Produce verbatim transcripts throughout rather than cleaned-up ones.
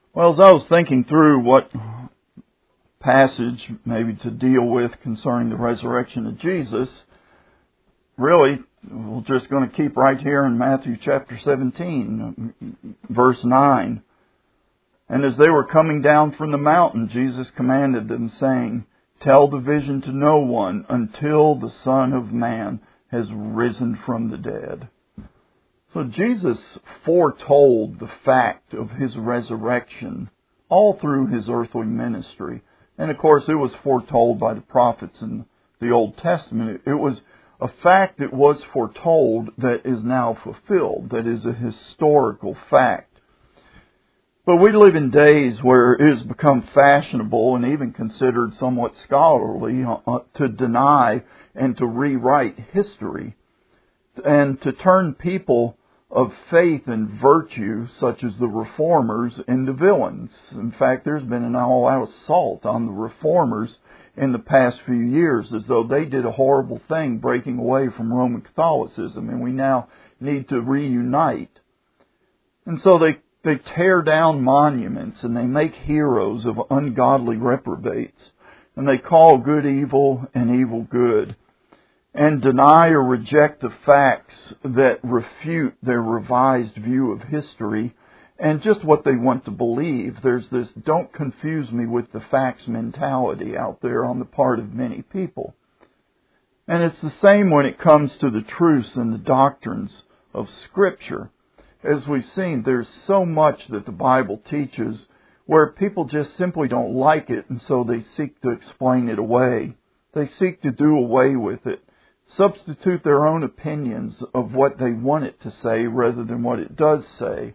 Well, as I was thinking through what passage maybe to deal with concerning the resurrection of Jesus, really, we're just going to keep right here in Matthew chapter seventeen, verse nine. And as they were coming down from the mountain, Jesus commanded them, saying, "Tell the vision to no one until the Son of Man has risen from the dead." So Jesus foretold the fact of His resurrection all through His earthly ministry. And of course it was foretold by the prophets in the Old Testament. It was a fact that was foretold that is now fulfilled, that is a historical fact. But we live in days where it has become fashionable and even considered somewhat scholarly to deny and to rewrite history, and to turn people of faith and virtue, such as the Reformers, into villains. In fact, there's been an all-out assault on the Reformers in the past few years, as though they did a horrible thing breaking away from Roman Catholicism, and we now need to reunite. And so they, they tear down monuments, and they make heroes of ungodly reprobates, and they call good evil and evil good, and deny or reject the facts that refute their revised view of history and just what they want to believe. There's this "don't confuse me with the facts" mentality out there on the part of many people. And it's the same when it comes to the truths and the doctrines of Scripture. As we've seen, there's so much that the Bible teaches where people just simply don't like it, and so they seek to explain it away. They seek to do away with it, substitute their own opinions of what they want it to say rather than what it does say.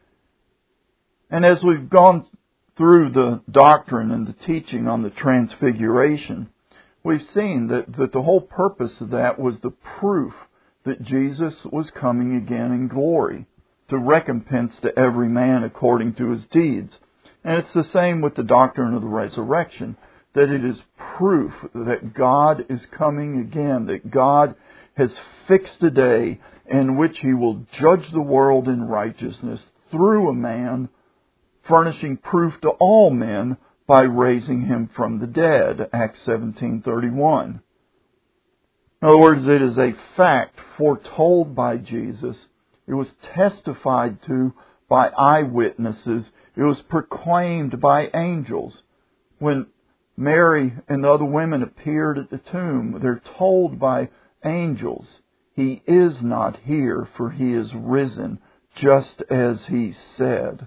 And as we've gone through the doctrine and the teaching on the Transfiguration, we've seen that, that the whole purpose of that was the proof that Jesus was coming again in glory to recompense to every man according to his deeds. And it's the same with the doctrine of the resurrection, that it is proof that God is coming again, that God has fixed a day in which He will judge the world in righteousness through a man, furnishing proof to all men by raising Him from the dead, Acts seventeen thirty-one. In other words, it is a fact foretold by Jesus. It was testified to by eyewitnesses. It was proclaimed by angels. When Mary and the other women appeared at the tomb, they're told by angels, "He is not here, for He is risen, just as He said."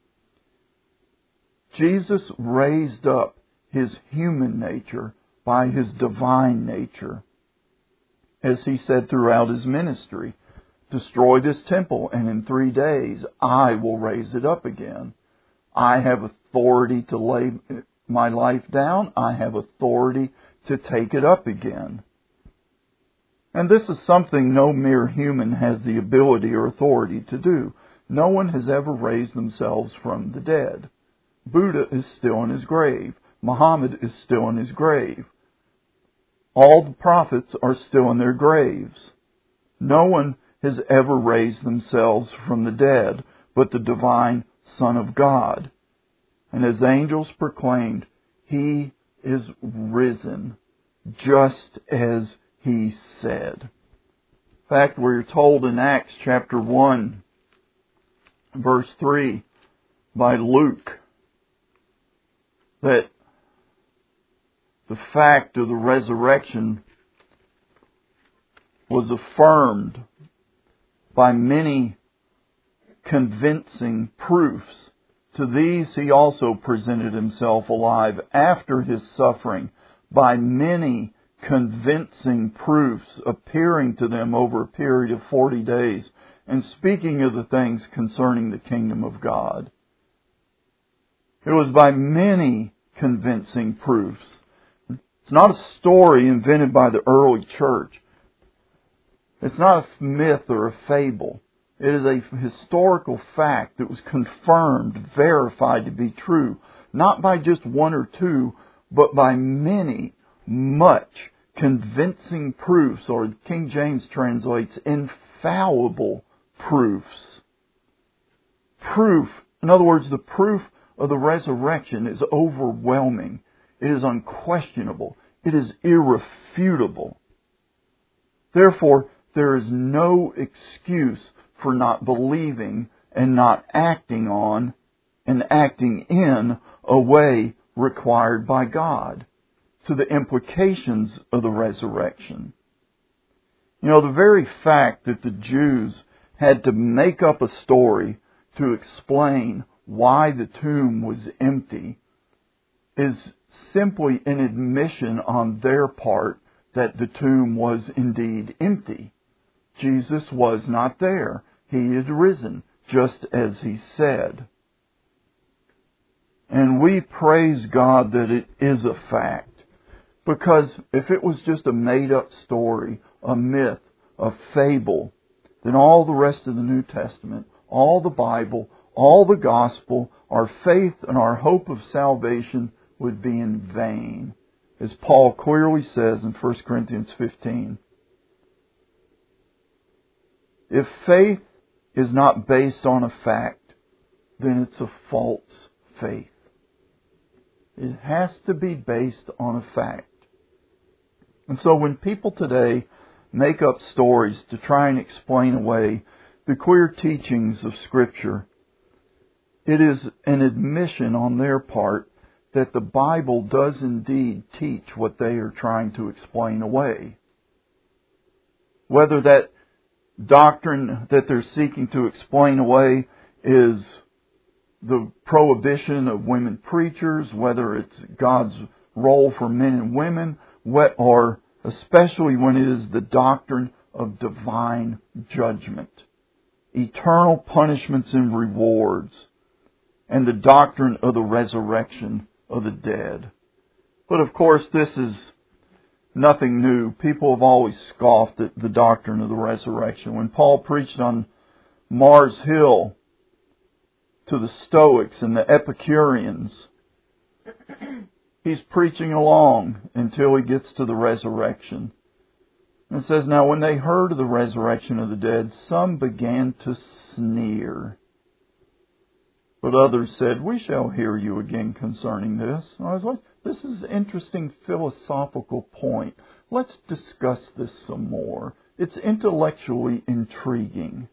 Jesus raised up His human nature by His divine nature. As He said throughout His ministry, "Destroy this temple, and in three days I will raise it up again. I have authority to lay my life down. I have authority to take it up again." And this is something no mere human has the ability or authority to do. No one has ever raised themselves from the dead. Buddha is still in his grave. Muhammad is still in his grave. All the prophets are still in their graves. No one has ever raised themselves from the dead but the divine Son of God. And as the angels proclaimed, He is risen, just as He said. In fact, we're told in Acts chapter one, verse three, by Luke, that the fact of the resurrection was affirmed by many convincing proofs. To these He also presented Himself alive after His suffering by many convincing proofs, appearing to them over a period of forty days and speaking of the things concerning the kingdom of God. It was by many convincing proofs. It's not a story invented by the early church. It's not a myth or a fable. It is a historical fact that was confirmed, verified to be true, not by just one or two, but by many, much convincing proofs, or King James translates infallible proofs. Proof, in other words, the proof of the resurrection is overwhelming. It is unquestionable. It is irrefutable. Therefore, there is no excuse for not believing and not acting on and acting in a way required by God to the implications of the resurrection. You know, the very fact that the Jews had to make up a story to explain why the tomb was empty is simply an admission on their part that the tomb was indeed empty. Jesus was not there. He had risen, just as He said. And we praise God that it is a fact. Because if it was just a made-up story, a myth, a fable, then all the rest of the New Testament, all the Bible, all the gospel, our faith and our hope of salvation would be in vain. As Paul clearly says in First Corinthians fifteen. If faith is not based on a fact, then it's a false faith. It has to be based on a fact. And so when people today make up stories to try and explain away the clear teachings of Scripture, it is an admission on their part that the Bible does indeed teach what they are trying to explain away. Whether that doctrine that they're seeking to explain away is the prohibition of women preachers, whether it's God's role for men and women, or especially when it is the doctrine of divine judgment, eternal punishments and rewards, and the doctrine of the resurrection of the dead. But of course, this is nothing new. People have always scoffed at the doctrine of the resurrection. When Paul preached on Mars Hill to the Stoics and the Epicureans, he's preaching along until he gets to the resurrection. And it says, now when they heard of the resurrection of the dead, some began to sneer. But others said, we shall hear you again concerning this. And I was like, this is an interesting philosophical point. Let's discuss this some more. It's intellectually intriguing.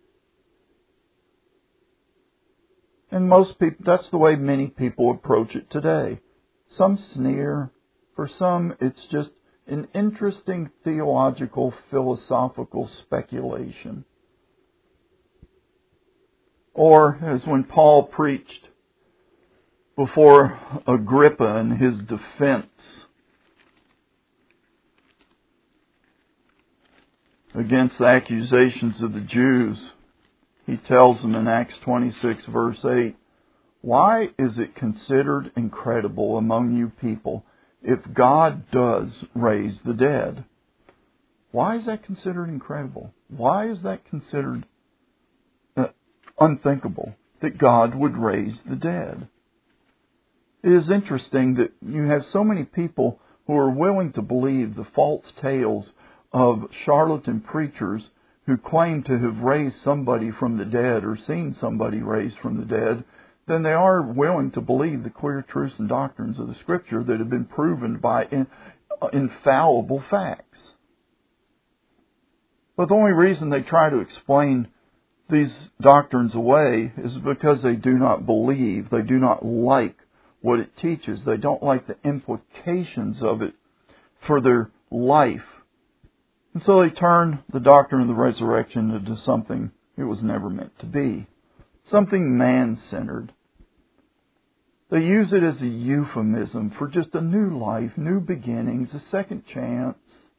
And most people, that's the way many people approach it today. Some sneer. For some, it's just an interesting theological, philosophical speculation. Or, as when Paul preached before Agrippa in his defense against the accusations of the Jews, he tells them in Acts twenty-six, verse eight, why is it considered incredible among you people if God does raise the dead? Why is that considered incredible? Why is that considered uh, unthinkable that God would raise the dead? It is interesting that you have so many people who are willing to believe the false tales of charlatan preachers who claim to have raised somebody from the dead or seen somebody raised from the dead, than they are willing to believe the clear truths and doctrines of the Scripture that have been proven by in, uh, infallible facts. But the only reason they try to explain these doctrines away is because they do not believe, they do not like what it teaches. They don't like the implications of it for their life. And so they turn the doctrine of the resurrection into something it was never meant to be. Something man-centered. They use it as a euphemism for just a new life, new beginnings, a second chance.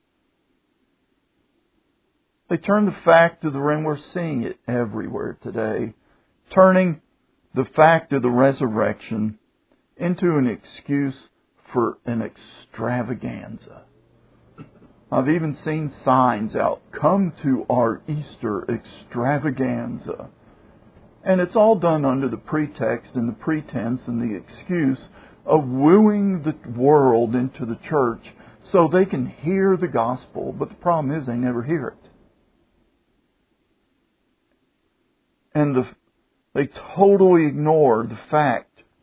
They turn the fact of the, and we're seeing it everywhere today, turning the fact of the resurrection into an excuse for an extravaganza. I've even seen signs out, come to our Easter extravaganza. And it's all done under the pretext and the pretense and the excuse of wooing the world into the church so they can hear the gospel. But the problem is they never hear it. And the, they totally ignore the fact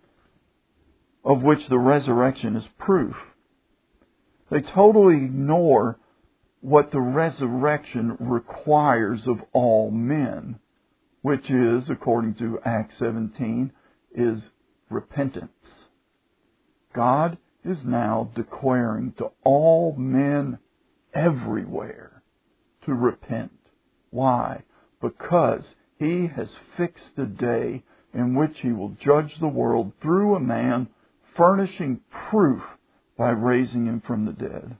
of which the resurrection is proof. They totally ignore what the resurrection requires of all men, which is, according to Acts seventeen, is repentance. God is now declaring to all men everywhere to repent. Why? Because He has fixed a day in which He will judge the world through a man, furnishing proof by raising Him from the dead.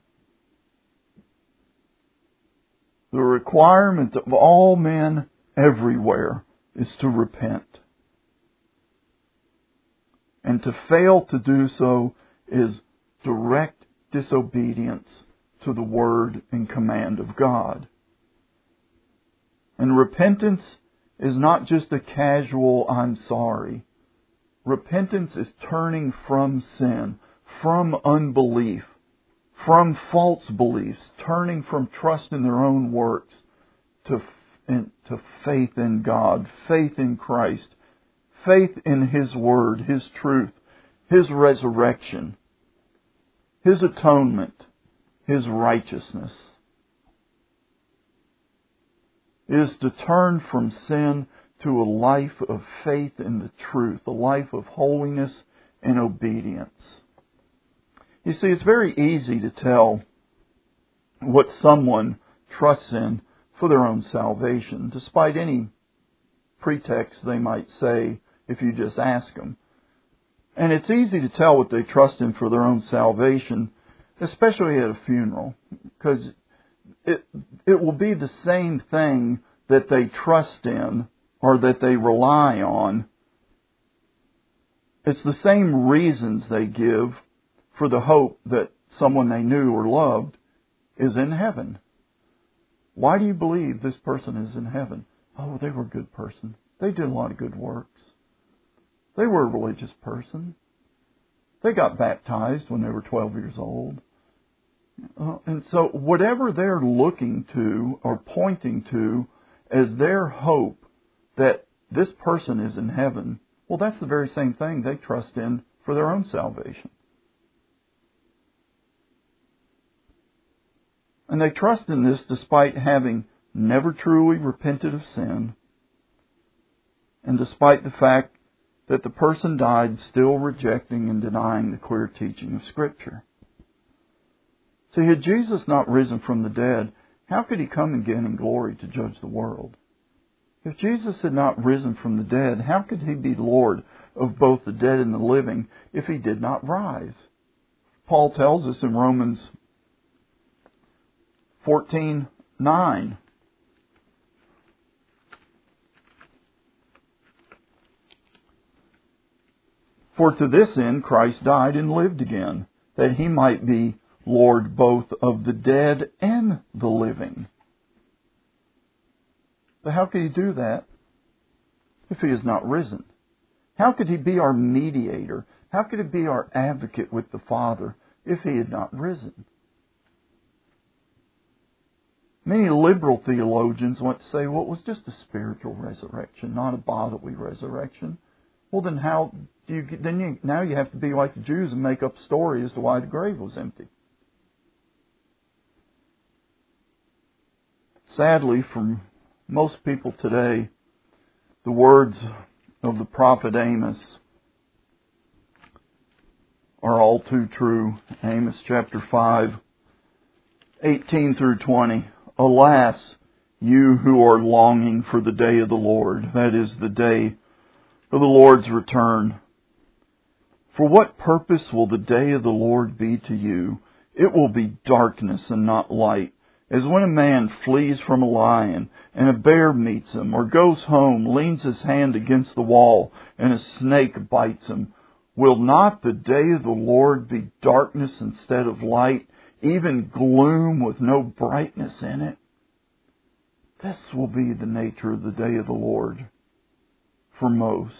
The requirement of all men everywhere is to repent. And to fail to do so is direct disobedience to the word and command of God. And repentance is not just a casual, I'm sorry. Repentance is turning from sin, from unbelief, from false beliefs, turning from trust in their own works to, in, to faith in God, faith in Christ, faith in His Word, His truth, His resurrection, His atonement, His righteousness. It is to turn from sin to a life of faith in the truth, a life of holiness and obedience. You see, it's very easy to tell what someone trusts in for their own salvation, despite any pretext they might say if you just ask them. And it's easy to tell what they trust in for their own salvation, especially at a funeral, because it it will be the same thing that they trust in or that they rely on. It's the same reasons they give for the hope that someone they knew or loved is in heaven. Why do you believe this person is in heaven? Oh, they were a good person. They did a lot of good works. They were a religious person. They got baptized when they were twelve years old. Uh, and so whatever they're looking to or pointing to as their hope that this person is in heaven, well, that's the very same thing they trust in for their own salvation. And they trust in this despite having never truly repented of sin, and despite the fact that the person died still rejecting and denying the clear teaching of Scripture. See, had Jesus not risen from the dead, how could He come again in glory to judge the world? If Jesus had not risen from the dead, how could He be Lord of both the dead and the living if He did not rise? Paul tells us in Romans fourteen nine. For to this end Christ died and lived again, that He might be Lord both of the dead and the living. But how could He do that if He is not risen? How could He be our mediator? How could He be our advocate with the Father if He had not risen? Many liberal theologians want to say, well, it was just a spiritual resurrection, not a bodily resurrection. Well, then how do you then you, now you have to be like the Jews and make up a story as to why the grave was empty. Sadly, for most people today, the words of the prophet Amos are all too true. Amos chapter five, eighteen through twenty. Alas, you who are longing for the day of the Lord, that is, the day of the Lord's return. For what purpose will the day of the Lord be to you? It will be darkness and not light, as when a man flees from a lion and a bear meets him, or goes home, leans his hand against the wall, and a snake bites him. Will not the day of the Lord be darkness instead of light, even gloom with no brightness in it? This will be the nature of the day of the Lord for most.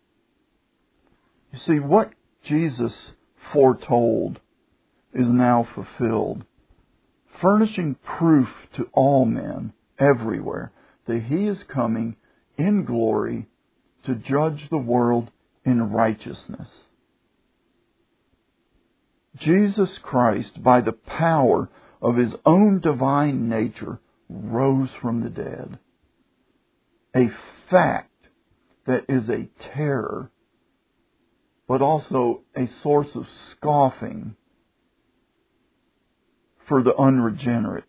You see, what Jesus foretold is now fulfilled, furnishing proof to all men everywhere that He is coming in glory to judge the world in righteousness. Jesus Christ, by the power of His own divine nature, rose from the dead. A fact that is a terror, but also a source of scoffing for the unregenerate,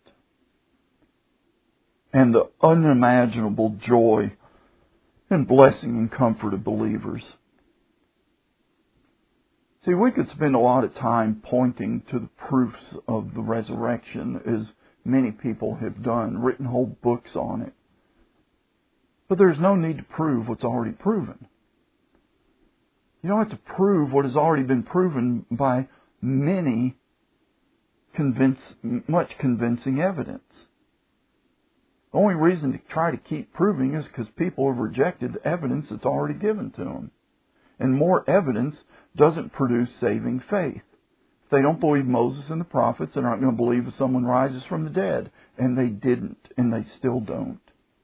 and the unimaginable joy and blessing and comfort of believers. See, we could spend a lot of time pointing to the proofs of the resurrection, as many people have done, written whole books on it. But there's no need to prove what's already proven. You don't have to prove what has already been proven by many convince, much convincing evidence. The only reason to try to keep proving is because people have rejected the evidence that's already given to them. And more evidence doesn't produce saving faith. If they don't believe Moses and the prophets, they're not going to believe if someone rises from the dead. And they didn't, and they still don't.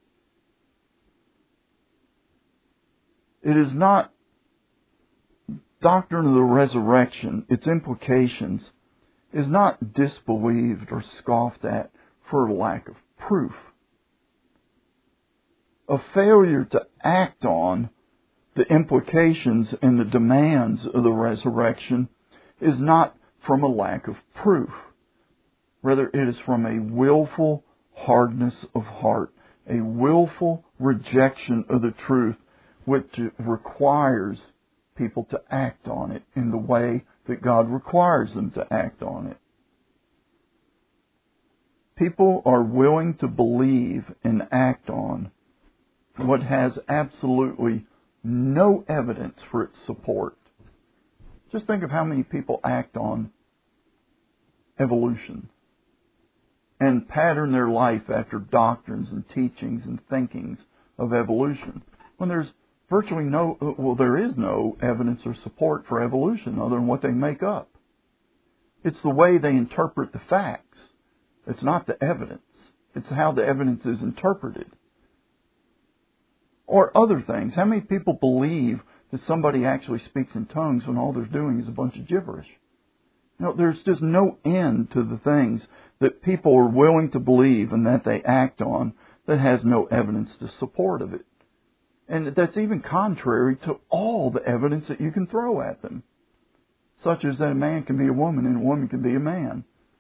It is not doctrine of the resurrection, its implications, is not disbelieved or scoffed at for lack of proof. A failure to act on the implications and the demands of the resurrection is not from a lack of proof. Rather, it is from a willful hardness of heart, a willful rejection of the truth, which requires people to act on it in the way that God requires them to act on it. People are willing to believe and act on what has absolutely no evidence for its support. Just think of how many people act on evolution and pattern their life after doctrines and teachings and thinkings of evolution, when there's virtually no, well, there is no evidence or support for evolution other than what they make up. It's the way they interpret the facts. It's not the evidence. It's how the evidence is interpreted. Or other things. How many people believe that somebody actually speaks in tongues when all they're doing is a bunch of gibberish? You know, there's just no end to the things that people are willing to believe and that they act on that has no evidence to support of it. And that's even contrary to all the evidence that you can throw at them, such as that a man can be a woman and a woman can be a man.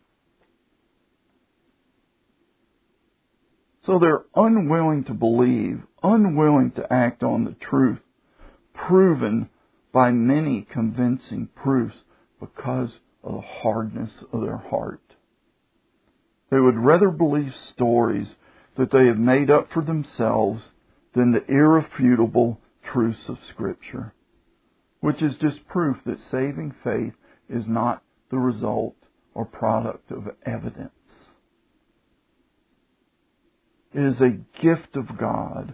So they're unwilling to believe, unwilling to act on the truth, proven by many convincing proofs because of the hardness of their heart. They would rather believe stories that they have made up for themselves than the irrefutable truths of Scripture, which is just proof that saving faith is not the result or product of evidence. It is a gift of God.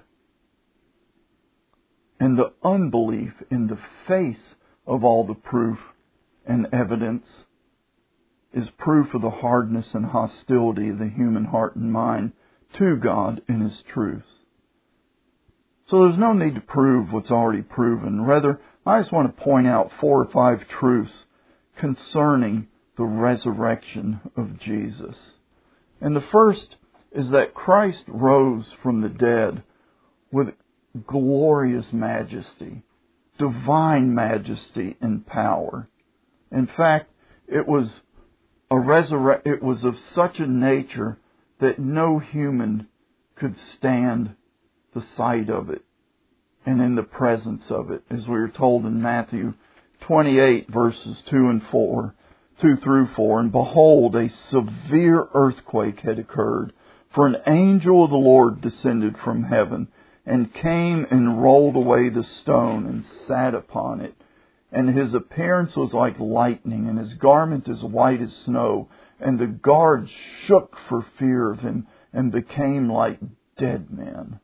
And the unbelief in the face of all the proof and evidence is proof of the hardness and hostility of the human heart and mind to God and His truths. So there's no need to prove what's already proven. Rather, I just want to point out four or five truths concerning the resurrection of Jesus. And the first is that Christ rose from the dead with glorious majesty, divine majesty and power. In fact, it was a resurre- it was of such a nature that no human could stand the sight of it and in the presence of it, as we are told in Matthew twenty-eight, verses two and four, two through four. And behold, a severe earthquake had occurred, for an angel of the Lord descended from heaven, and came and rolled away the stone and sat upon it. And his appearance was like lightning, and his garment as white as snow. And the guards shook for fear of him, and became like dead men.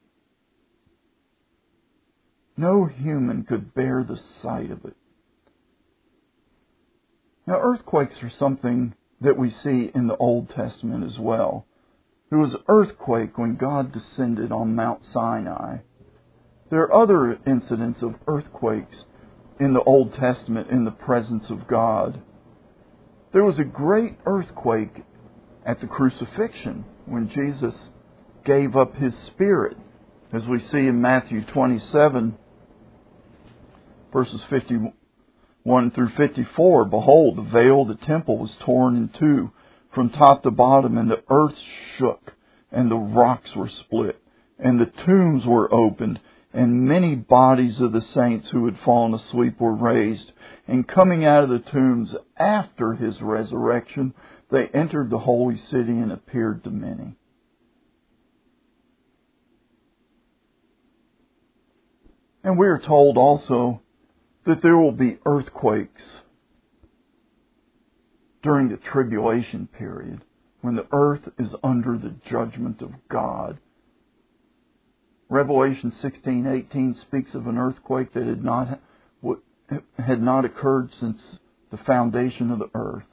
No human could bear the sight of it. Now, earthquakes are something that we see in the Old Testament as well. There was an earthquake when God descended on Mount Sinai. There are other incidents of earthquakes in the Old Testament in the presence of God. There was a great earthquake at the crucifixion when Jesus gave up His Spirit. As we see in Matthew twenty-seven, verses fifty-one through fifty-four, behold, the veil of the temple was torn in two from top to bottom, and the earth shook, and the rocks were split, and the tombs were opened, and many bodies of the saints who had fallen asleep were raised. And coming out of the tombs after His resurrection, they entered the holy city and appeared to many. And we are told also that there will be earthquakes during the tribulation period, when the earth is under the judgment of God. Revelation sixteen eighteen speaks of an earthquake that had not had not occurred since the foundation of the earth.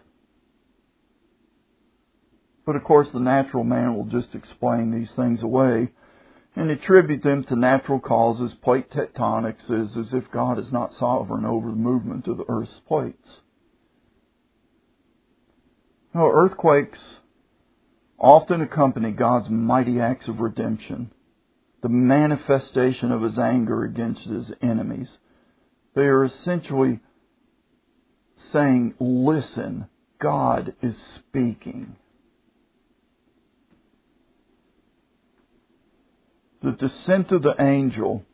But of course, the natural man will just explain these things away and attribute them to natural causes. Plate tectonics is as if God is not sovereign over the movement of the earth's plates. Now, earthquakes often accompany God's mighty acts of redemption, the manifestation of His anger against His enemies. They are essentially saying, listen, God is speaking. The descent of the angel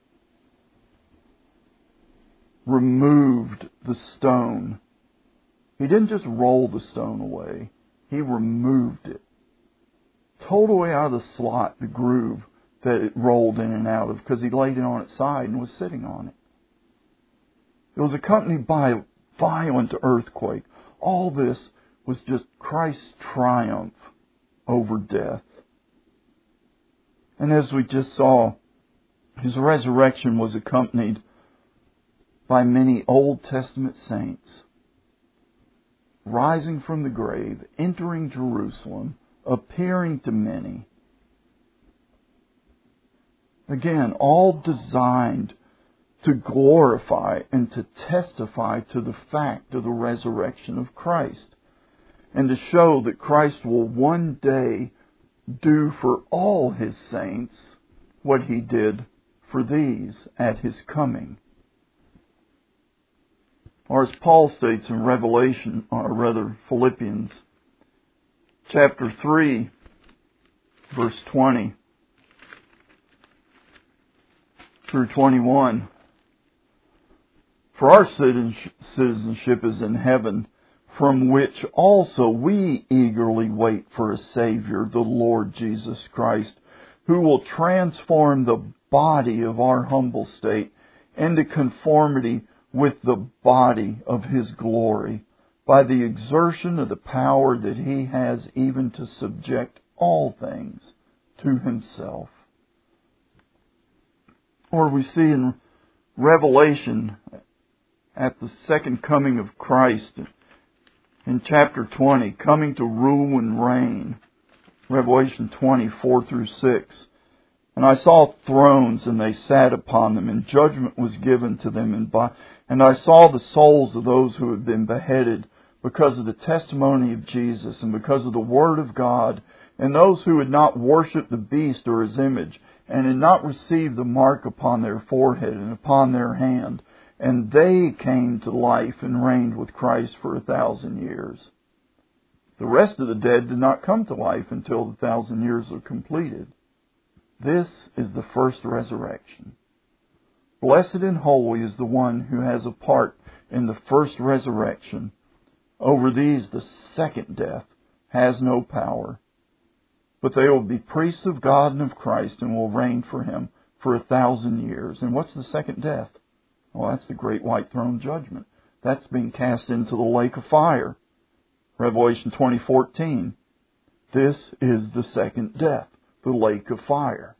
removed the stone. He didn't just roll the stone away. He removed it. Totally out of the slot, the groove that it rolled in and out of, because He laid it on its side and was sitting on it. It was accompanied by a violent earthquake. All this was just Christ's triumph over death. And as we just saw, His resurrection was accompanied by many Old Testament saints rising from the grave, entering Jerusalem, appearing to many. Again, all designed to glorify and to testify to the fact of the resurrection of Christ, and to show that Christ will one day do for all His saints what He did for these at His coming. Or as Paul states in Revelation, or rather Philippians chapter three, verse twenty through twenty-one, for our citizenship is in heaven, from which also we eagerly wait for a Savior, the Lord Jesus Christ, who will transform the body of our humble state into conformity with the body of His glory, by the exertion of the power that He has even to subject all things to Himself. Or we see in Revelation, at the second coming of Christ, in chapter twenty, coming to rule and reign, Revelation twenty, four through six. And I saw thrones, and they sat upon them, and judgment was given to them. And, by, and I saw the souls of those who had been beheaded because of the testimony of Jesus, and because of the Word of God, and those who had not worshipped the beast or his image, and had not received the mark upon their forehead and upon their hand. And they came to life and reigned with Christ for a thousand years. The rest of the dead did not come to life until the thousand years are completed. This is the first resurrection. Blessed and holy is the one who has a part in the first resurrection. Over these the second death has no power. But they will be priests of God and of Christ, and will reign for Him for a thousand years. And what's the second death? Well, that's the great white throne judgment. That's being cast into the lake of fire. Revelation twenty fourteen. This is the second death, the lake of fire.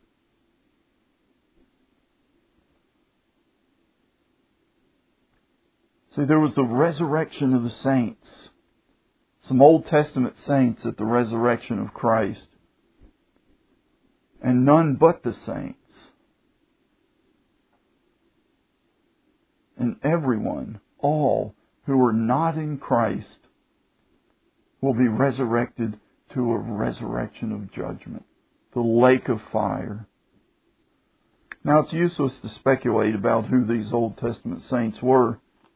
See, there was the resurrection of the saints. Some Old Testament saints at the resurrection of Christ. And none but the saints. And everyone, all who are not in Christ, will be resurrected to a resurrection of judgment, the lake of fire. Now, it's useless to speculate about who these Old Testament saints were.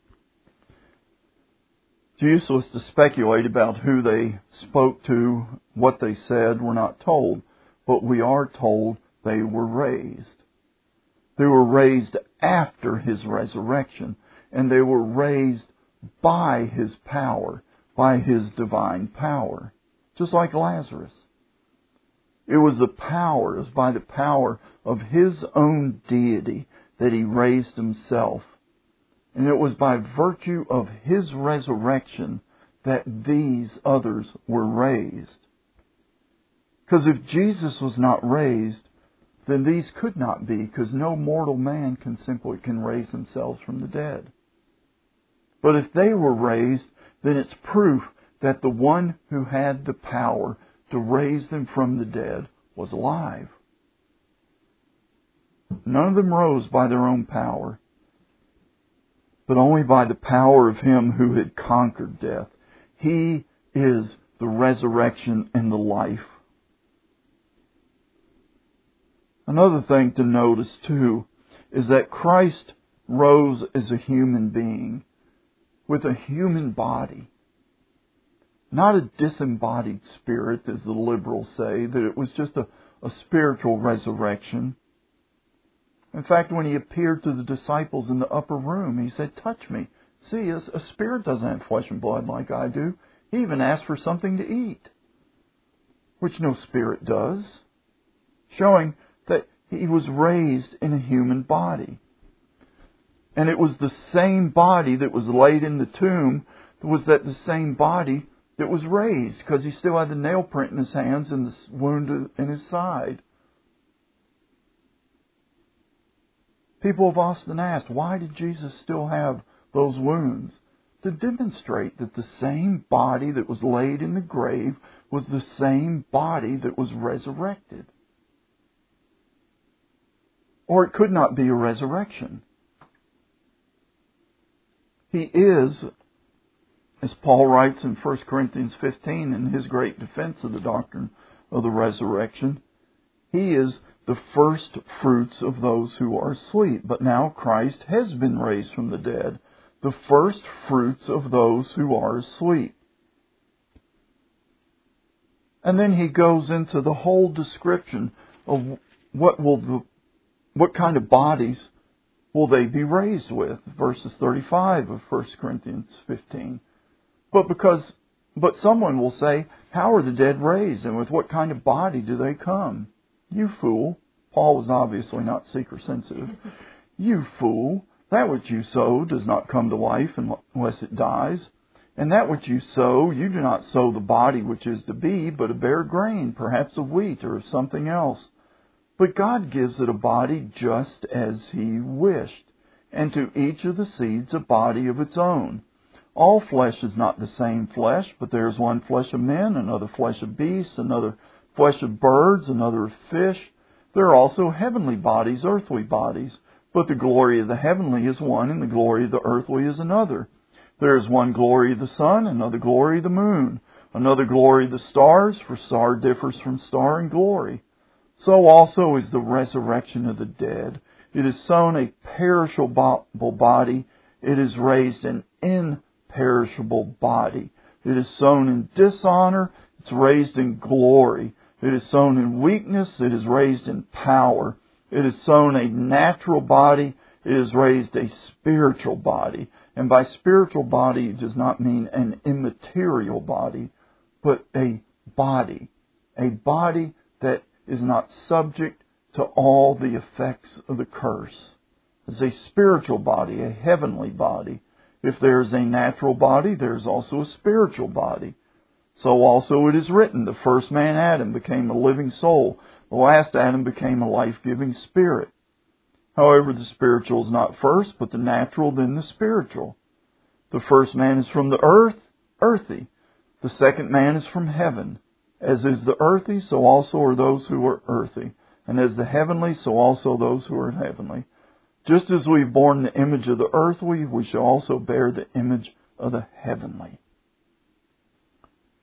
It's useless to speculate about who they spoke to, what they said. We're not told. But we are told they were raised. They were raised after His resurrection. And they were raised by His power, by His divine power. Just like Lazarus. It was the power, it was by the power of His own deity that He raised Himself. And it was by virtue of His resurrection that these others were raised. Because if Jesus was not raised, then these could not be, because no mortal man can simply can raise themselves from the dead. But if they were raised, then it's proof that the one who had the power to raise them from the dead was alive. None of them rose by their own power, but only by the power of Him who had conquered death. He is the resurrection and the life. Another thing to notice too is that Christ rose as a human being with a human body. Not a disembodied spirit, as the liberals say, that it was just a, a spiritual resurrection. In fact, when He appeared to the disciples in the upper room, He said, "Touch me. See, a, a spirit doesn't have flesh and blood like I do." He even asked for something to eat, which no spirit does, showing that He was raised in a human body. And it was the same body that was laid in the tomb, was that the same body that was raised, because He still had the nail print in His hands and the wound in His side. People have often asked, why did Jesus still have those wounds? To demonstrate that the same body that was laid in the grave was the same body that was resurrected. Or it could not be a resurrection. He is, as Paul writes in First Corinthians fifteen in his great defense of the doctrine of the resurrection, He is the first fruits of those who are asleep. But now Christ has been raised from the dead, the first fruits of those who are asleep. And then he goes into the whole description of what will the, what kind of bodies will they be raised with? Verses thirty-five of First Corinthians fifteen. But because, but someone will say, how are the dead raised, and with what kind of body do they come? You fool. Paul was obviously not seeker sensitive. You fool. That which you sow does not come to life unless it dies. And that which you sow, you do not sow the body which is to be, but a bare grain, perhaps of wheat or of something else. But God gives it a body just as He wished, and to each of the seeds a body of its own. All flesh is not the same flesh, but there is one flesh of men, another flesh of beasts, another flesh of birds, another of fish. There are also heavenly bodies, earthly bodies, but the glory of the heavenly is one, and the glory of the earthly is another. There is one glory of the sun, another glory of the moon, another glory of the stars, for star differs from star in glory. So also is the resurrection of the dead. It is sown a perishable body, it is raised an imperishable body. It is sown in dishonor, it's raised in glory. It is sown in weakness, it is raised in power. It is sown a natural body, it is raised a spiritual body. And by spiritual body, it does not mean an immaterial body, but a body. A body that is not subject to all the effects of the curse. It's a spiritual body, a heavenly body. If there is a natural body, there is also a spiritual body. So also it is written, the first man, Adam, became a living soul. The last Adam became a life-giving spirit. However, the spiritual is not first, but the natural, then the spiritual. The first man is from the earth, earthy. The second man is from heaven. As is the earthy, so also are those who are earthy. And as the heavenly, so also those who are heavenly. Just as we've borne the image of the earthly, we shall also bear the image of the heavenly.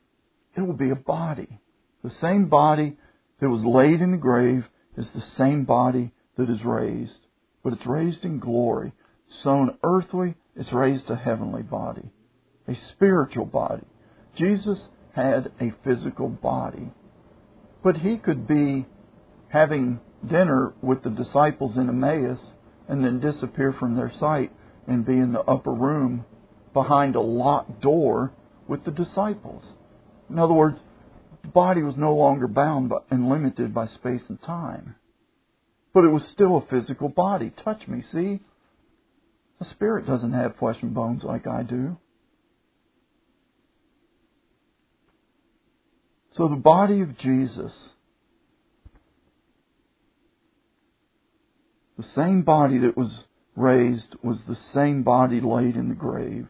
it will be a body. The same body that was laid in the grave is the same body that is raised. But it's raised in glory. Sown earthly, it's raised a heavenly body. A spiritual body. Jesus had a physical body. But He could be having dinner with the disciples in Emmaus and then disappear from their sight and be in the upper room behind a locked door with the disciples. In other words, the body was no longer bound by, and limited by space and time. But it was still a physical body. Touch me, see? The Spirit doesn't have flesh and bones like I do. So the body of Jesus, the same body that was raised, was the same body laid in the grave.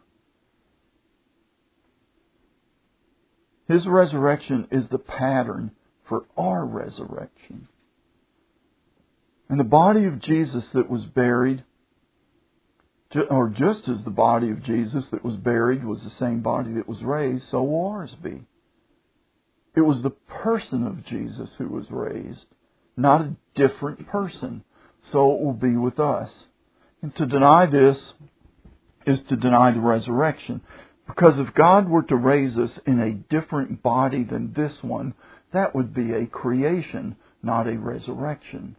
His resurrection is the pattern for our resurrection. And the body of Jesus that was buried, or just as the body of Jesus that was buried was the same body that was raised, so will ours be. It was the person of Jesus who was raised, not a different person. So it will be with us. And to deny this is to deny the resurrection. Because if God were to raise us in a different body than this one, that would be a creation, not a resurrection.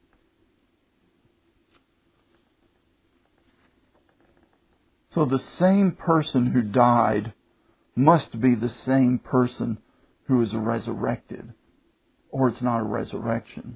So the same person who died must be the same person who is resurrected, or it's not a resurrection.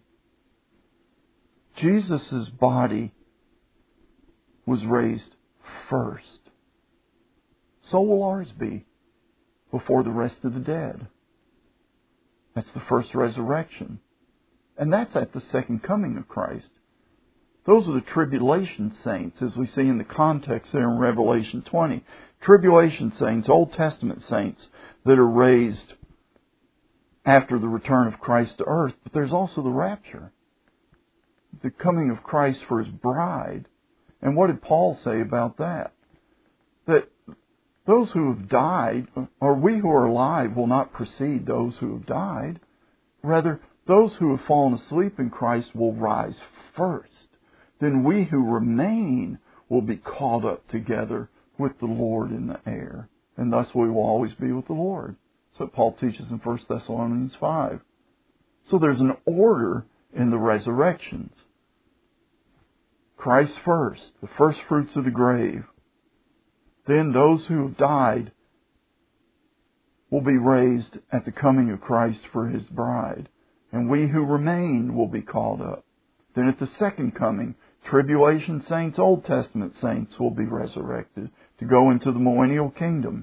Jesus' body was raised first. So will ours be before the rest of the dead. That's the first resurrection. And that's at the second coming of Christ. Those are the tribulation saints, as we see in the context there in Revelation twenty. Tribulation saints, Old Testament saints, that are raised after the return of Christ to earth. But there's also the rapture, the coming of Christ for His bride. And what did Paul say about that? That those who have died, or we who are alive, will not precede those who have died. Rather, those who have fallen asleep in Christ will rise first. Then we who remain will be caught up together with the Lord in the air. And thus we will always be with the Lord. That's what Paul teaches in First Thessalonians five. So there's an order in the resurrections. Christ first, the first fruits of the grave. Then those who have died will be raised at the coming of Christ for His bride. And we who remain will be called up. Then at the second coming, tribulation saints, Old Testament saints will be resurrected to go into the millennial kingdom.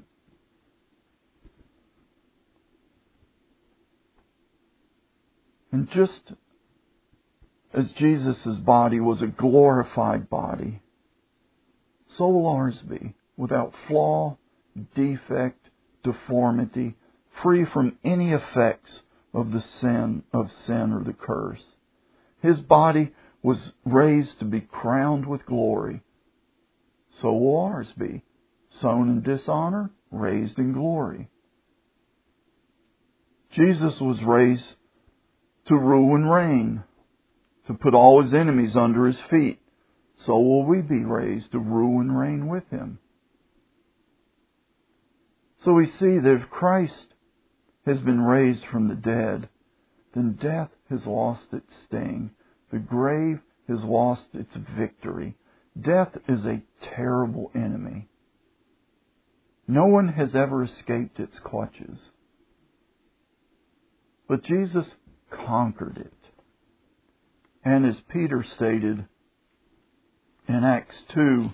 And just as Jesus' body was a glorified body, so will ours be, without flaw, defect, deformity, free from any effects of the sin of sin or the curse. His body was raised to be crowned with glory. So will ours be, sown in dishonor, raised in glory. Jesus was raised to rule and reign, to put all His enemies under His feet. So will we be raised to rule and reign with Him. So we see that if Christ has been raised from the dead, then death has lost its sting. The grave has lost its victory. Death is a terrible enemy. No one has ever escaped its clutches. But Jesus conquered it. And as Peter stated in Acts two,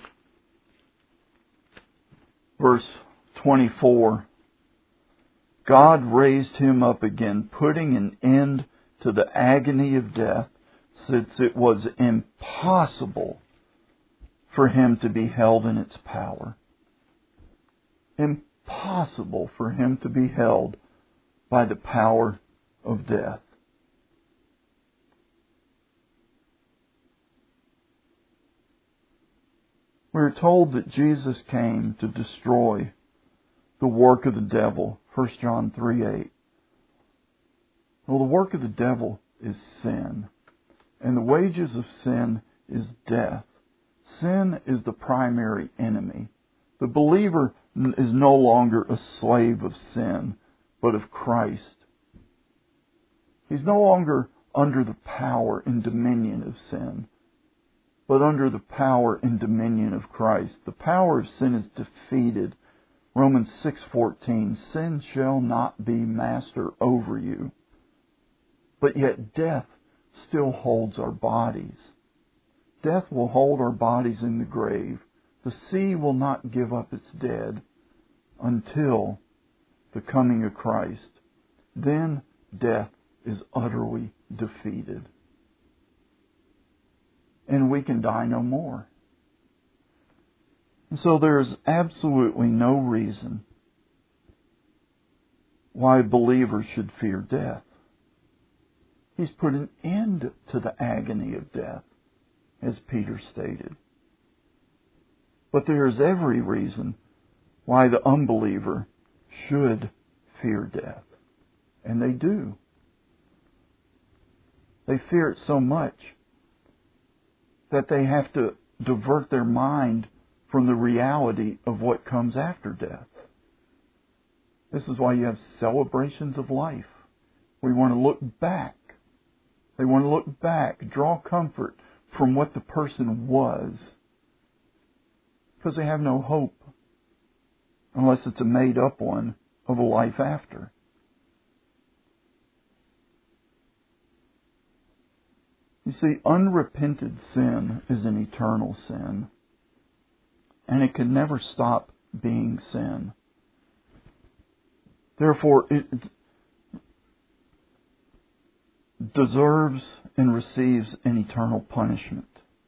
verse twenty-four, God raised Him up again, putting an end to the agony of death, since it was impossible for Him to be held in its power. Impossible for Him to be held by the power of death. We're told that Jesus came to destroy the work of the devil, First John three eight. Well, the work of the devil is sin, and the wages of sin is death. Sin is the primary enemy. The believer is no longer a slave of sin, but of Christ. He's no longer under the power and dominion of sin, but under the power and dominion of Christ. The power of sin is defeated. Romans six fourteen, sin shall not be master over you. But yet death still holds our bodies. Death will hold our bodies in the grave. The sea will not give up its dead until the coming of Christ. Then death is utterly defeated. And we can die no more. And so there is absolutely no reason why believers should fear death. He's put an end to the agony of death, as Peter stated. But there is every reason why the unbeliever should fear death. And they do. They fear it so much that they have to divert their mind from the reality of what comes after death. This is why you have celebrations of life. We want to look back. They want to look back, draw comfort from what the person was, because they have no hope, unless it's a made-up one of a life after. You see, unrepented sin is an eternal sin, and it can never stop being sin. Therefore, it deserves and receives an eternal punishment.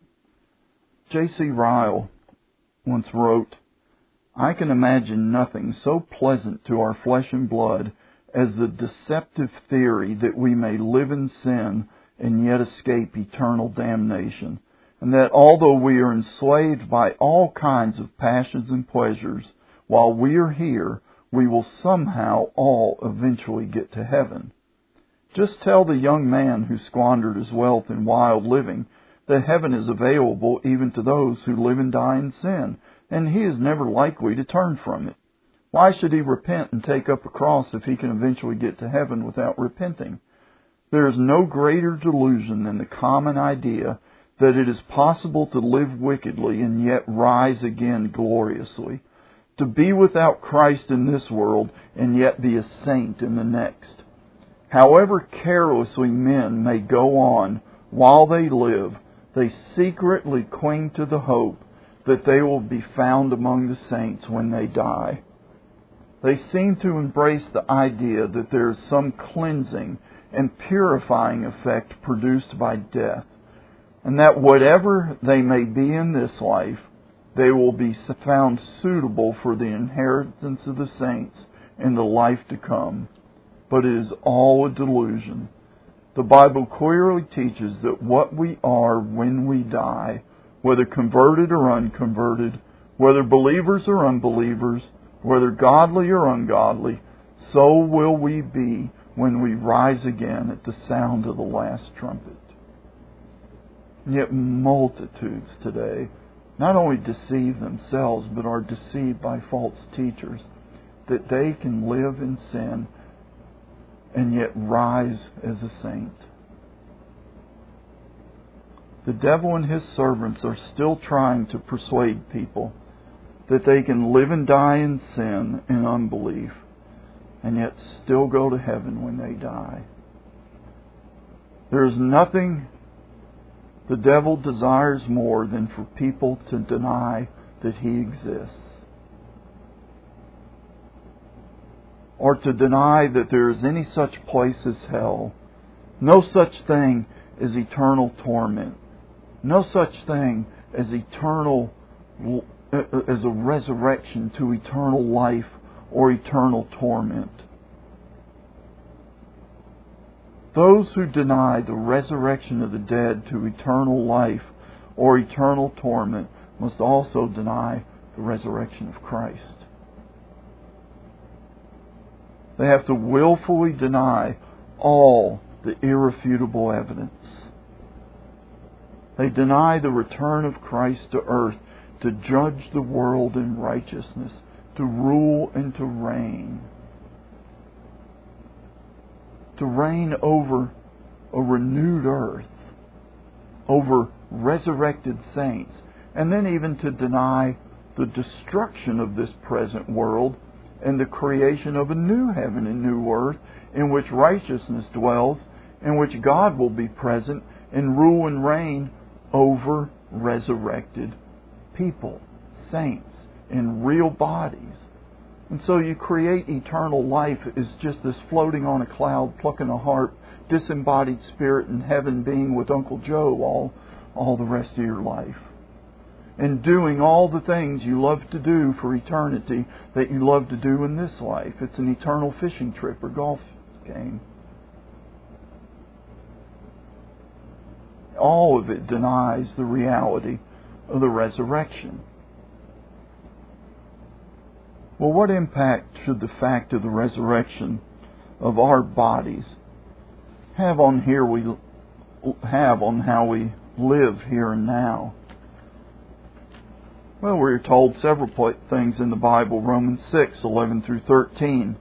J C Ryle once wrote, "I can imagine nothing so pleasant to our flesh and blood as the deceptive theory that we may live in sin and yet escape eternal damnation, and that although we are enslaved by all kinds of passions and pleasures, while we are here, we will somehow all eventually get to heaven. Just tell the young man who squandered his wealth in wild living that heaven is available even to those who live and die in sin, and he is never likely to turn from it. Why should he repent and take up a cross if he can eventually get to heaven without repenting? There is no greater delusion than the common idea that it is possible to live wickedly and yet rise again gloriously, to be without Christ in this world and yet be a saint in the next. However carelessly men may go on while they live, they secretly cling to the hope that they will be found among the saints when they die. They seem to embrace the idea that there is some cleansing and purifying effect produced by death, and that whatever they may be in this life, they will be found suitable for the inheritance of the saints in the life to come. But it is all a delusion. The Bible clearly teaches that what we are when we die, whether converted or unconverted, whether believers or unbelievers, whether godly or ungodly, so will we be when we rise again at the sound of the last trumpet. And yet multitudes today not only deceive themselves, but are deceived by false teachers, that they can live in sin and yet rise as a saint. The devil and his servants are still trying to persuade people that they can live and die in sin and unbelief, and yet still go to heaven when they die. There is nothing the devil desires more than for people to deny that he exists, or to deny that there is any such place as hell, no such thing as eternal torment, no such thing as eternal, as a resurrection to eternal life or eternal torment. Those who deny the resurrection of the dead to eternal life or eternal torment must also deny the resurrection of Christ. They have to willfully deny all the irrefutable evidence. They deny the return of Christ to earth to judge the world in righteousness, to rule and to reign. To reign over a renewed earth, over resurrected saints, and then even to deny the destruction of this present world and the creation of a new heaven and new earth in which righteousness dwells, in which God will be present and rule and reign over resurrected people, saints, in real bodies. And so you create eternal life as just this floating on a cloud, plucking a harp, disembodied spirit in heaven, being with Uncle Joe all, all the rest of your life. And doing all the things you love to do for eternity that you love to do in this life. It's an eternal fishing trip or golf game. All of it denies the reality of the resurrection. Well, what impact should the fact of the resurrection of our bodies have on here we have on how we live here and now? Well, we're told several things in the Bible. Romans six, eleven through thirteen.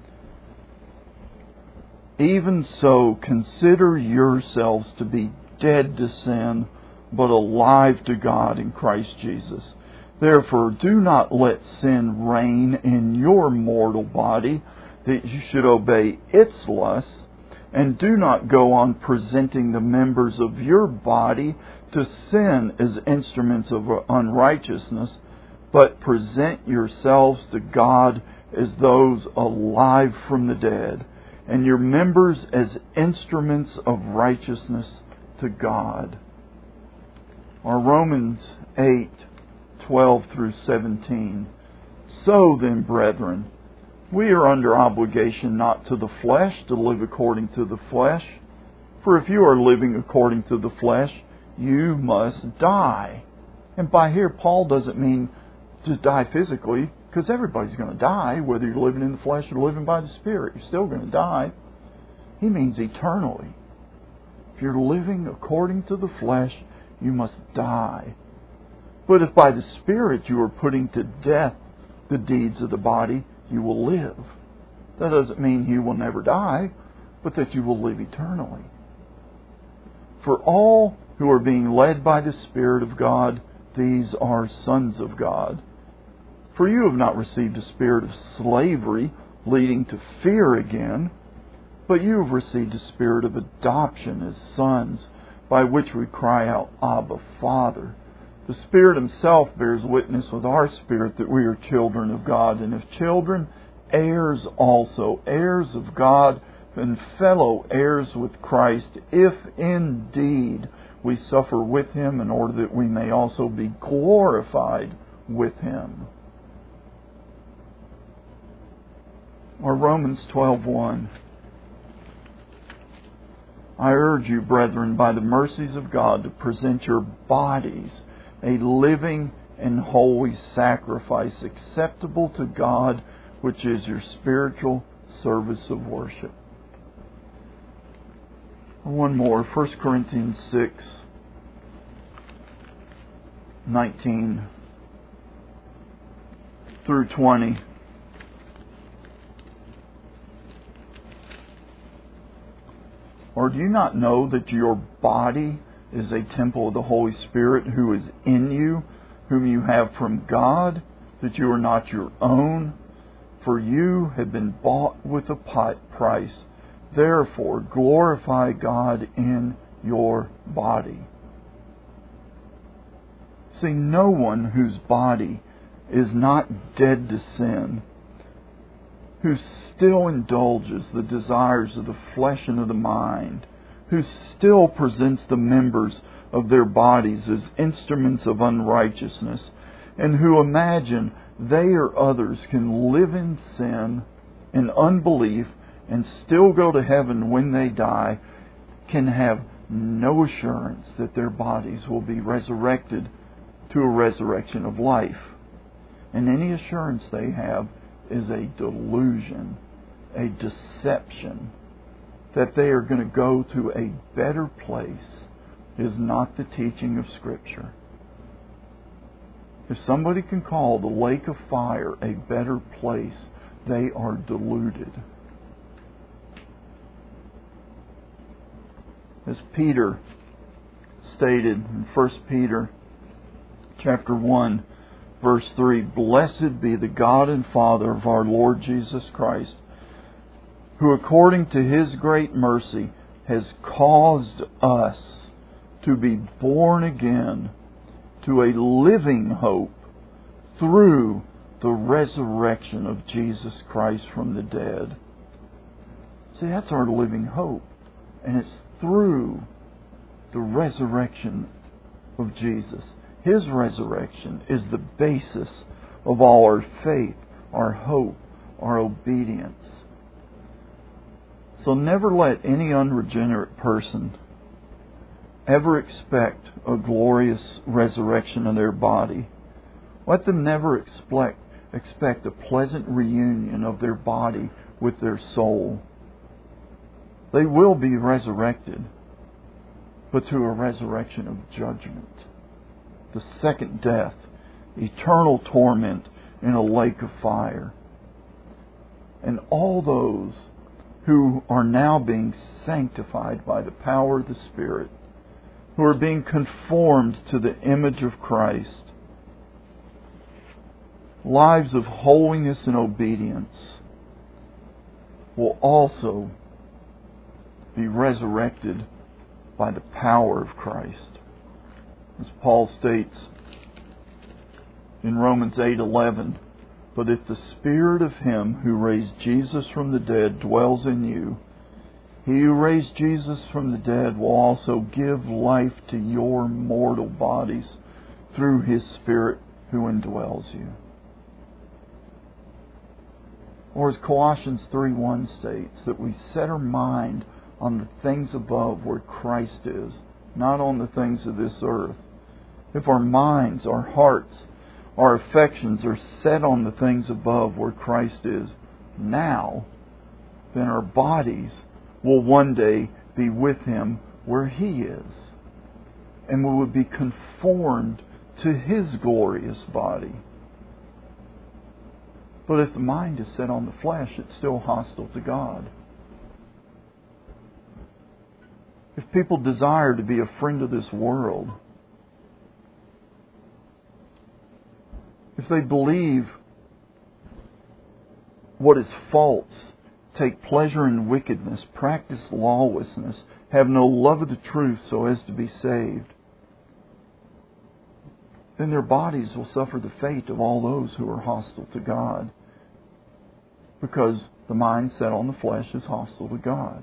Even so, consider yourselves to be dead to sin, but alive to God in Christ Jesus. Therefore, do not let sin reign in your mortal body, that you should obey its lusts, and do not go on presenting the members of your body to sin as instruments of unrighteousness, but present yourselves to God as those alive from the dead, and your members as instruments of righteousness to God. Or Romans eight, twelve through seventeen. So then, brethren, we are under obligation not to the flesh to live according to the flesh. For if you are living according to the flesh, you must die. And by here, Paul doesn't mean just die physically, because everybody's going to die, whether you're living in the flesh or living by the Spirit. You're still going to die. He means eternally. If you're living according to the flesh, you must die. But if by the Spirit you are putting to death the deeds of the body, you will live. That doesn't mean you will never die, but that you will live eternally. For all who are being led by the Spirit of God, these are sons of God. For you have not received a spirit of slavery, leading to fear again, but you have received a spirit of adoption as sons, by which we cry out, Abba, Father. The Spirit Himself bears witness with our spirit that we are children of God, and if children, heirs also, heirs of God, and fellow heirs with Christ, if indeed we suffer with Him, in order that we may also be glorified with Him. Or Romans twelve one. I urge you, brethren, by the mercies of God, to present your bodies a living and holy sacrifice, acceptable to God, which is your spiritual service of worship. One more, First Corinthians six, nineteen through twenty. Or do you not know that your body is a temple of the Holy Spirit who is in you, whom you have from God, that you are not your own? For you have been bought with a price. Therefore, glorify God in your body. See, no one whose body is not dead to sin, who still indulges the desires of the flesh and of the mind, who still presents the members of their bodies as instruments of unrighteousness, and who imagine they or others can live in sin and unbelief and still go to heaven when they die, can have no assurance that their bodies will be resurrected to a resurrection of life. And any assurance they have is a delusion. a deception that they are going to go to a better place is not the teaching of Scripture. If somebody can call the lake of fire a better place, they are deluded. As Peter stated in First Peter chapter one, verse three, "Blessed be the God and Father of our Lord Jesus Christ, who according to His great mercy has caused us to be born again to a living hope through the resurrection of Jesus Christ from the dead." See, that's our living hope. And it's through the resurrection of Jesus. His resurrection is the basis of all our faith, our hope, our obedience. So never let any unregenerate person ever expect a glorious resurrection of their body. Let them never expect, expect a pleasant reunion of their body with their soul. They will be resurrected, but to a resurrection of judgment. The second death, eternal torment in a lake of fire. And all those who are now being sanctified by the power of the Spirit, who are being conformed to the image of Christ, lives of holiness and obedience, will also be resurrected by the power of Christ. As Paul states in Romans eight eleven, "But if the Spirit of Him who raised Jesus from the dead dwells in you, He who raised Jesus from the dead will also give life to your mortal bodies through His Spirit who indwells you." Or as Colossians three one states, that we set our mind on the things above where Christ is, not on the things of this earth. If our minds, our hearts, our affections are set on the things above where Christ is now, then our bodies will one day be with Him where He is. And we will be conformed to His glorious body. But if the mind is set on the flesh, it's still hostile to God. If people desire to be a friend of this world, if they believe what is false, take pleasure in wickedness, practice lawlessness, have no love of the truth so as to be saved, then their bodies will suffer the fate of all those who are hostile to God. Because the mind set on the flesh is hostile to God.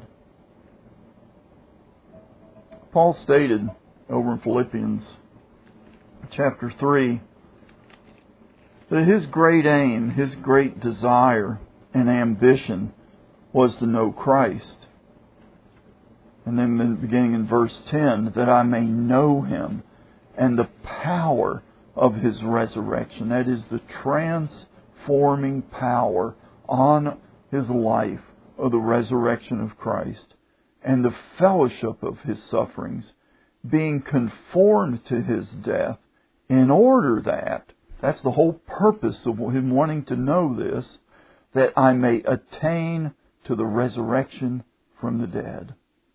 Paul stated over in Philippians chapter three that his great aim, his great desire and ambition was to know Christ. And then beginning in verse ten, that I may know Him and the power of His resurrection. That is the transforming power on His life of the resurrection of Christ, and the fellowship of His sufferings, being conformed to His death, in order that, that's the whole purpose of Him wanting to know this, that I may attain to the resurrection from the dead.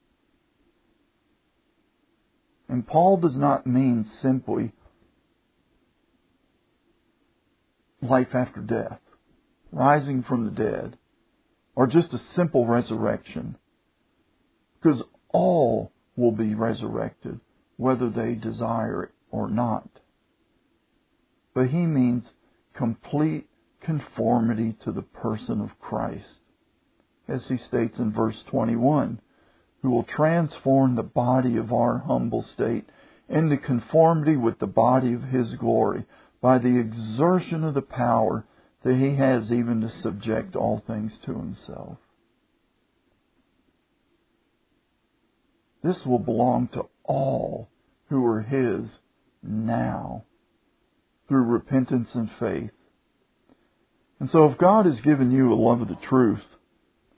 And Paul does not mean simply life after death, rising from the dead, or just a simple resurrection. Because all will be resurrected, whether they desire it or not. But he means complete conformity to the person of Christ. As he states in verse twenty-one, who will transform the body of our humble state into conformity with the body of His glory, by the exertion of the power that He has even to subject all things to Himself. This will belong to all who are His now, through repentance and faith. And so if God has given you a love of the truth,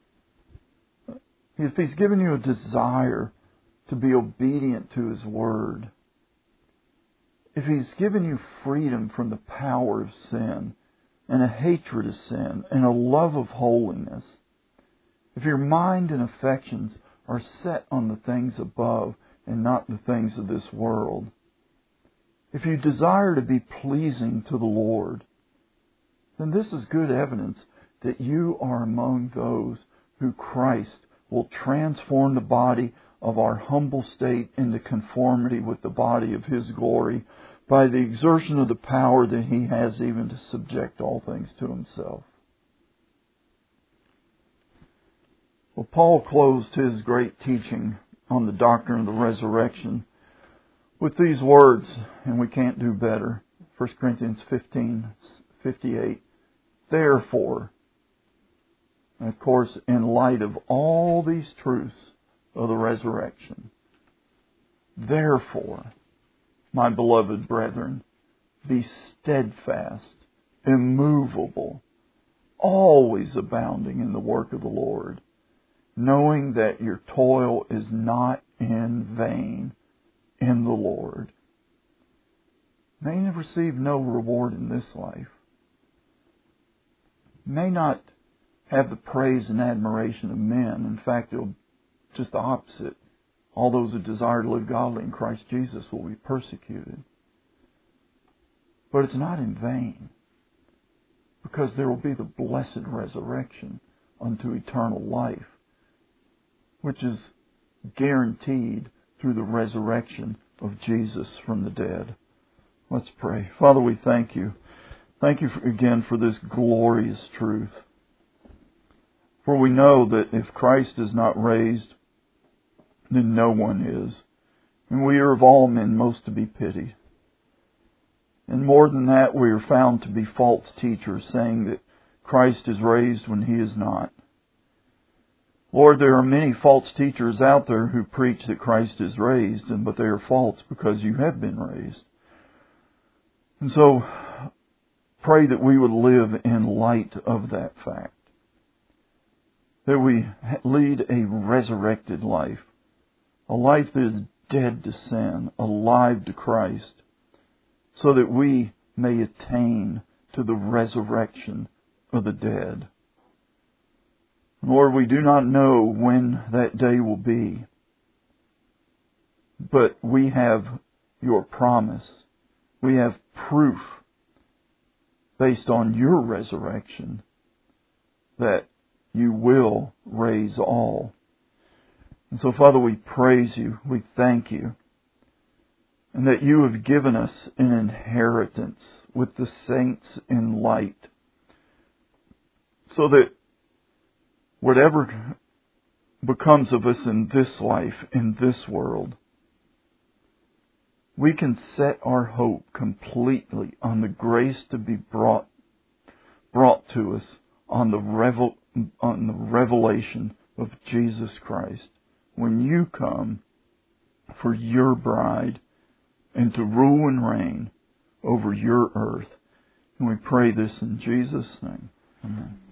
if He's given you a desire to be obedient to His Word, if He's given you freedom from the power of sin and a hatred of sin and a love of holiness, if your mind and affections are set on the things above and not the things of this world, if you desire to be pleasing to the Lord, then this is good evidence that you are among those who Christ will transform the body of our humble state into conformity with the body of His glory by the exertion of the power that He has even to subject all things to Himself. Well, Paul closed his great teaching on the doctrine of the resurrection with these words, and we can't do better. First Corinthians fifteen fifty-eight. Therefore, and of course, in light of all these truths of the resurrection, therefore, my beloved brethren, be steadfast, immovable, always abounding in the work of the Lord, knowing that your toil is not in vain in the Lord. May you receive no reward in this life. May not have the praise and admiration of men. In fact, it'll just the opposite. All those who desire to live godly in Christ Jesus will be persecuted. But it's not in vain, because there will be the blessed resurrection unto eternal life, which is guaranteed through the resurrection of Jesus from the dead. Let's pray. Father, we thank You. Thank You for, again for this glorious truth. For we know that if Christ is not raised, then no one is. And we are of all men most to be pitied. And more than that, we are found to be false teachers, saying that Christ is raised when He is not. Lord, there are many false teachers out there who preach that Christ is raised, and but they are false because You have been raised. And so, pray that we would live in light of that fact. That we lead a resurrected life. A life that is dead to sin, alive to Christ, so that we may attain to the resurrection of the dead. Lord, we do not know when that day will be, but we have Your promise. We have proof based on Your resurrection that You will raise all. And so, Father, we praise You, we thank You, and that You have given us an inheritance with the saints in light, so that whatever becomes of us in this life, in this world, we can set our hope completely on the grace to be brought brought to us on the revel, on the revelation of Jesus Christ, when You come for Your bride and to rule and reign over Your earth. And we pray this in Jesus' name. Amen.